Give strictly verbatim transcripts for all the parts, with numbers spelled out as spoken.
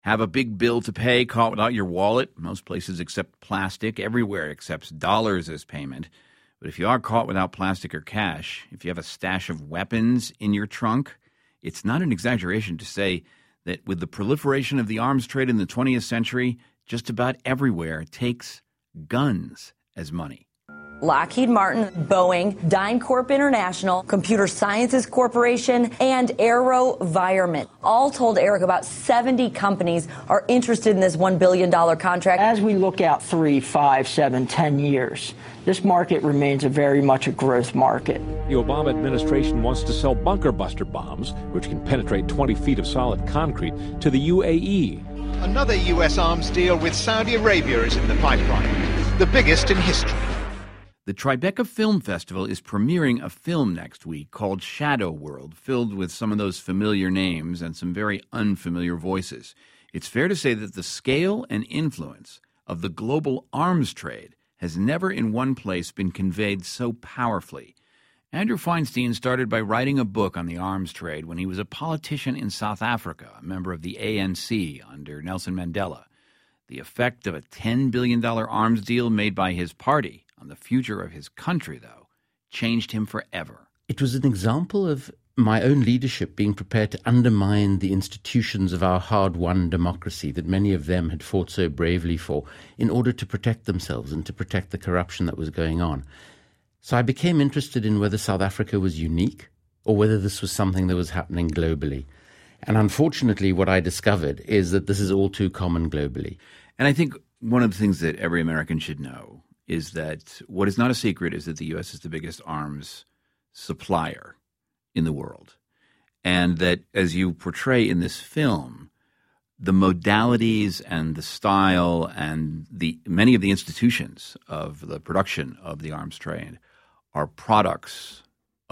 Have a big bill to pay, caught without your wallet? Most places accept plastic. Everywhere accepts dollars as payment. But if you are caught without plastic or cash, if you have a stash of weapons in your trunk, it's not an exaggeration to say that with the proliferation of the arms trade in the twentieth century, just about everywhere takes guns as money. Lockheed Martin, Boeing, DynCorp International, Computer Sciences Corporation, and AeroVironment. All told, Eric, about seventy companies are interested in this one billion dollars contract. As we look out three, five, seven, ten years, this market remains a very much a growth market. The Obama administration wants to sell bunker buster bombs, which can penetrate twenty feet of solid concrete, to the U A E. Another U S arms deal with Saudi Arabia is in the pipeline, the biggest in history. The Tribeca Film Festival is premiering a film next week called Shadow World, filled with some of those familiar names and some very unfamiliar voices. It's fair to say that the scale and influence of the global arms trade has never in one place been conveyed so powerfully. Andrew Feinstein started by writing a book on the arms trade when he was a politician in South Africa, a member of the A N C under Nelson Mandela. The effect of a ten billion dollars arms deal made by his party on the future of his country, though, changed him forever. It was an example of my own leadership being prepared to undermine the institutions of our hard-won democracy that many of them had fought so bravely for in order to protect themselves and to protect the corruption that was going on. So I became interested in whether South Africa was unique or whether this was something that was happening globally. And unfortunately, what I discovered is that this is all too common globally. And I think one of the things that every American should know is that what is not a secret is that the U S is the biggest arms supplier in the world. And that, as you portray in this film, the modalities and the style and the many of the institutions of the production of the arms trade are products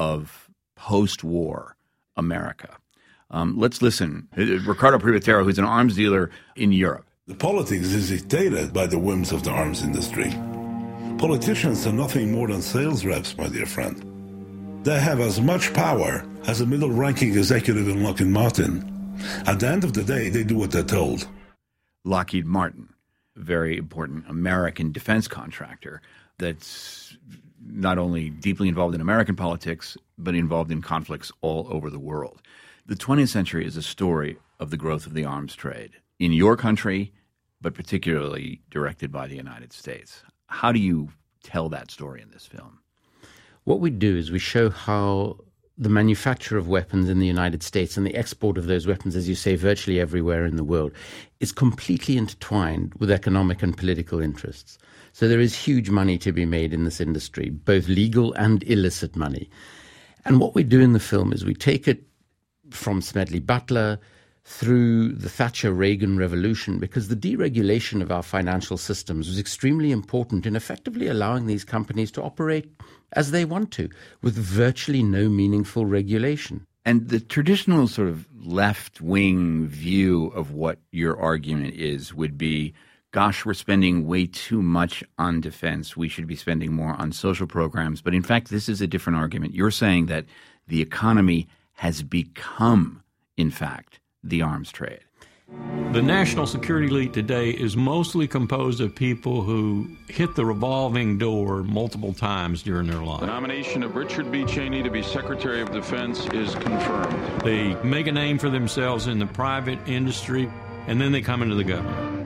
of post-war America. Um, let's listen. Ricardo Privatero, who's an arms dealer in Europe. The politics is dictated by the whims of the arms industry. Politicians are nothing more than sales reps, my dear friend. They have as much power as a middle-ranking executive in Lockheed Martin. At the end of the day, they do what they're told. Lockheed Martin, a very important American defense contractor that's not only deeply involved in American politics, but involved in conflicts all over the world. The twentieth century is a story of the growth of the arms trade in your country, but particularly directed by the United States. How do you tell that story in this film? What we do is we show how the manufacture of weapons in the United States and the export of those weapons, as you say, virtually everywhere in the world, is completely intertwined with economic and political interests. So there is huge money to be made in this industry, both legal and illicit money. And what we do in the film is we take it from Smedley Butler through the Thatcher-Reagan revolution, because the deregulation of our financial systems was extremely important in effectively allowing these companies to operate as they want to, with virtually no meaningful regulation. And the traditional sort of left-wing view of what your argument is would be, gosh, we're spending way too much on defense. We should be spending more on social programs. But in fact, this is a different argument. You're saying that the economy has become, in fact, the arms trade. The national security elite today is mostly composed of people who hit the revolving door multiple times during their life. The nomination of Richard B. Cheney to be Secretary of Defense is confirmed. They make a name for themselves in the private industry, and then they come into the government.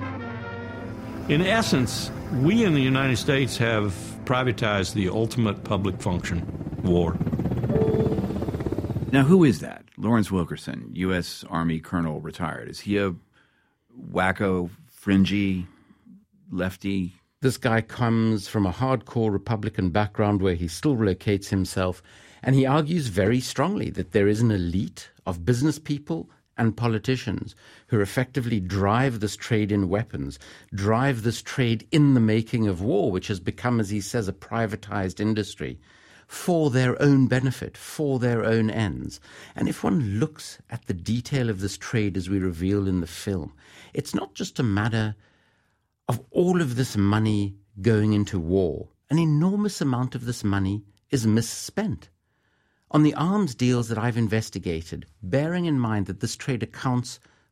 In essence, we in the United States have privatized the ultimate public function, war. Now, who is that? Lawrence Wilkerson, U S Army colonel, retired. Is he a wacko, fringy, lefty? This guy comes from a hardcore Republican background where he still locates himself, and he argues very strongly that there is an elite of business people and politicians who effectively drive this trade in weapons, drive this trade in the making of war, which has become, as he says, a privatized industry, for their own benefit, for their own ends. And if one looks at the detail of this trade as we reveal in the film, it's not just a matter of all of this money going into war. An enormous amount of this money is misspent. On the arms deals that I've investigated, bearing in mind that this trade accounts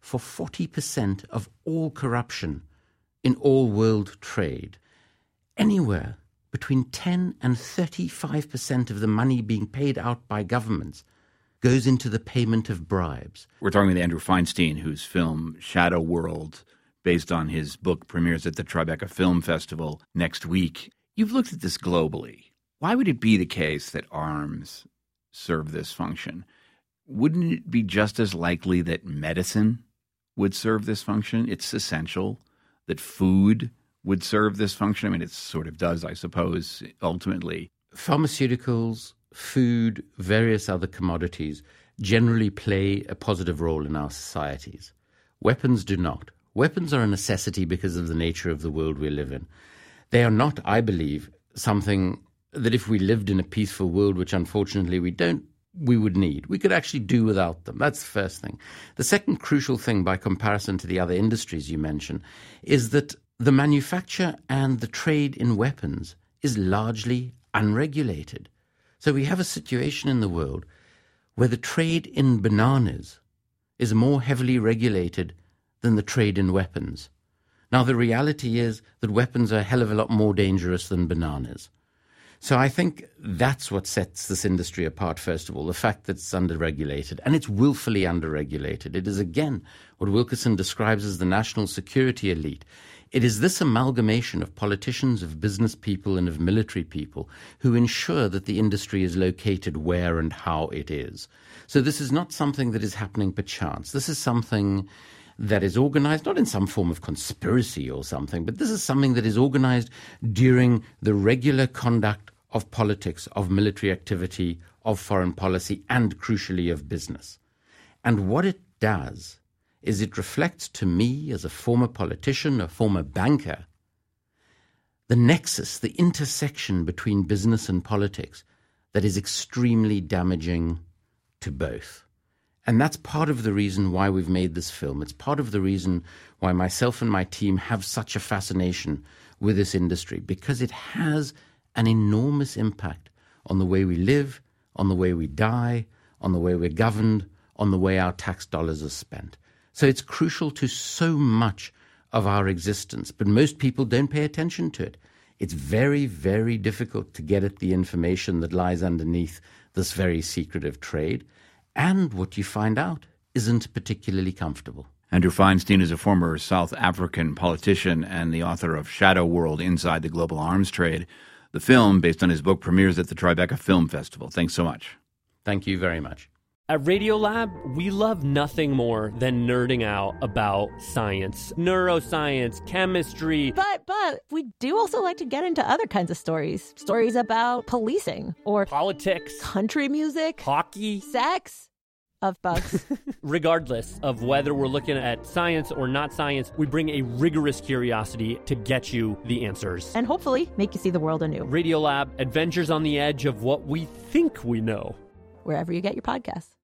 for forty percent of all corruption in all world trade. Anywhere between ten and thirty-five percent of the money being paid out by governments goes into the payment of bribes. We're talking with Andrew Feinstein, whose film Shadow World, based on his book, premieres at the Tribeca Film Festival next week. You've looked at this globally. Why would it be the case that arms serve this function? Wouldn't it be just as likely that medicine would serve this function? It's essential. That food would serve this function? I mean, it sort of does, I suppose, ultimately. Pharmaceuticals, food, various other commodities generally play a positive role in our societies. Weapons do not. Weapons are a necessity because of the nature of the world we live in. They are not, I believe, something that if we lived in a peaceful world, which unfortunately we don't, we would need. We could actually do without them. That's the first thing. The second crucial thing, by comparison to the other industries you mentioned, is that the manufacture and the trade in weapons is largely unregulated. So we have a situation in the world where the trade in bananas is more heavily regulated than the trade in weapons. Now, the reality is that weapons are a hell of a lot more dangerous than bananas. So I think that's what sets this industry apart, first of all, the fact that it's underregulated, and it's willfully underregulated. It is, again, what Wilkerson describes as the national security elite. It is this amalgamation of politicians, of business people, and of military people who ensure that the industry is located where and how it is. So this is not something that is happening per chance. This is something that is organized, not in some form of conspiracy or something, but this is something that is organized during the regular conduct of politics, of military activity, of foreign policy, and crucially of business. And what it does is it reflects to me, as a former politician, a former banker, the nexus, the intersection between business and politics that is extremely damaging to both. And that's part of the reason why we've made this film. It's part of the reason why myself and my team have such a fascination with this industry, because it has an enormous impact on the way we live, on the way we die, on the way we're governed, on the way our tax dollars are spent. So it's crucial to so much of our existence, but most people don't pay attention to it. It's very, very difficult to get at the information that lies underneath this very secretive trade. And what you find out isn't particularly comfortable. Andrew Feinstein is a former South African politician and the author of Shadow World, Inside the Global Arms Trade. The film, based on his book, premieres at the Tribeca Film Festival. Thanks so much. Thank you very much. At Radiolab, we love nothing more than nerding out about science, neuroscience, chemistry. But, but, we do also like to get into other kinds of stories. Stories about policing or politics, country music, hockey, sex, of bugs. Regardless of whether we're looking at science or not science, we bring a rigorous curiosity to get you the answers. And hopefully make you see the world anew. Radiolab, adventures on the edge of what we think we know. Wherever you get your podcasts.